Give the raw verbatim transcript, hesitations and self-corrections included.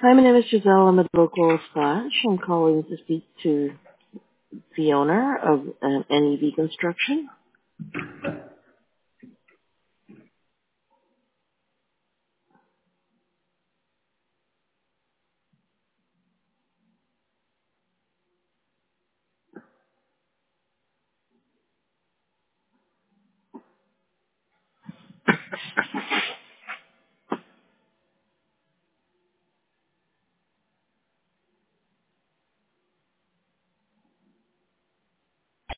Hi, my name is Giselle. I'm a local Splash. I'm calling to speak to the owner of um, N E V Construction.